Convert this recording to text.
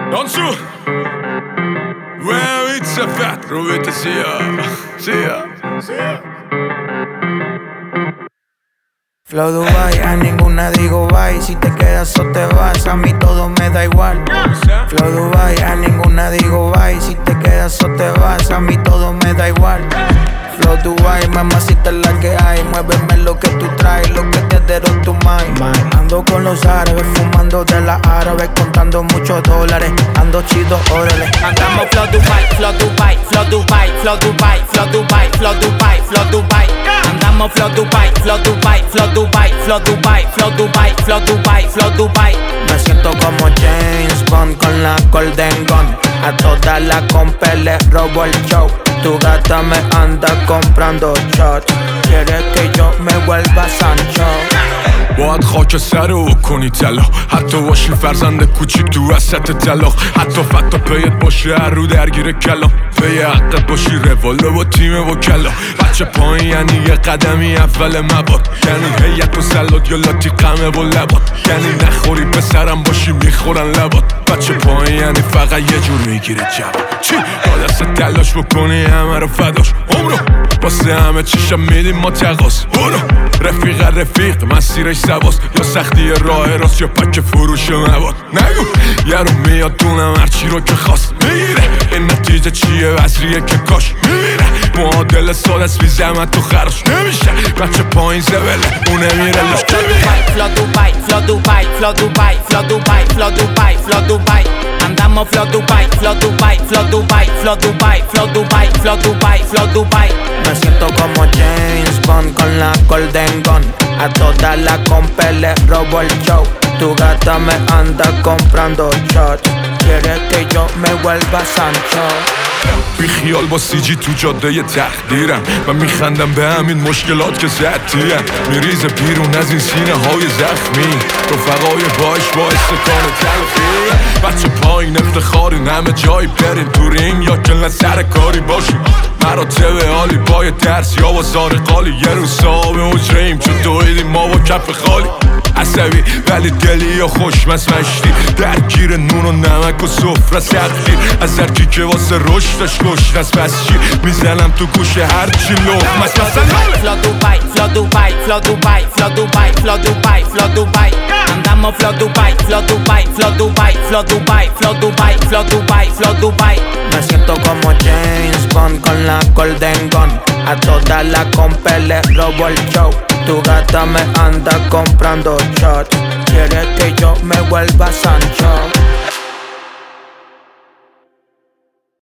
Dansu Vita fett, رو vita sia Flow Dubai, a ninguna digo bye. Si te quedas o te vas, a mí todo me da igual. Flow Dubai, a ninguna digo bye. Si te quedas o te vas, a mí todo me da igual. Flow Dubai, mamacita es la que hay. Muéveme lo que tú traes, lo que te dieron tu mind. Ando con los árabes, fumando de la árabe, contando muchos dólares. Ando chido, órale. Andamos Flow Dubai, Flow Dubai, Flow Dubai, Flow Dubai, Flow Dubai, Flow Dubai, Flow Dubai. Andamos Flow Dubai, Flow Dubai, Flow Dubai, Flow Dubai, Flow Dubai, Flow Dubai, Flow Dubai. Me siento como James Bond con la Golden Gun. A toda la compa le robo el show. Tu gata me anda comprando shot. Quiere que yo me vuelva Sancho. باید خاک سر رو کنی طلا حتی باشی فرزند کوچیک تو وسط طلاق حتی فتا پیت باشه هر رو درگیر کلام پی حقت باشی روالو با تیم وکلا بچه پایین یعنی یه قدمی اول مباد یعنی هیت و سلات یا لاتی قمه و لبات یعنی نخوری پسرم باشی میخورن لبات بچه پایین یعنی فقط یه جور میگیره جواب چی؟ با دست تلاش بکنی همه رو فداش عمرو واسه همه چیشم میدیم ما تقاس برو رفیق مسیرش سواست یا سختی راه راست یا پک فروش مواد نگو یه رو میاد دونم هرچی رو که خواست میگیره این نتیجه چیه وزریه که کاش میمیره معادل سال از بی زحمت تو خراش نمیشه بچه پایین زبله اونه میره لش Flow Dubai, Flow Dubai, Flow Dubai, Flow Dubai, Flow Dubai, Flow Dubai. Andamos Flow Dubai, Flow Dubai, Flow Dubai, Flow Dubai, Flow Dubai, Flow Dubai, Flow Dubai. Me siento como James Bond con la Golden Gun. A toda la compa le robo el show. Tu gata me anda comprando shot. Quiere que yo me vuelva Sancho. بی خیال با سیجی تو جاده یه تقدیرم و میخندم به همین مشکلات که زدیم میریزه بیرون از این سینه های زخمی رفقای باش باعث کار تلخی بچه پایین افتخارین همه جایی برین تو رینگ یا کلن سر کاری باشیم مراتب عالی با درس یا با زارقالی یه روز صاحب حجرهیم چون دویدیم ما با کف خالی عصبی ولی دلی یا خوشمست مشتی درگیر نون و نمک و سفره سختی از هرکی که واسه رشدش گشنست پس چی میزنم تو گوش هرچی لقمست مثلا Flow Dubai, Flow Dubai, Flow Dubai, Flow Dubai, Flow Dubai, Flow Dubai. Andamos Flow Dubai, Flow Dubai, Flow Dubai, Flow Dubai, Flow Dubai, Flow Dubai, Flow Dubai. Me siento como James Bond con la Golden Gun. A toda la compa le robo el show. Tu gata me anda comprando shot. Quiere que yo me vuelva Sancho.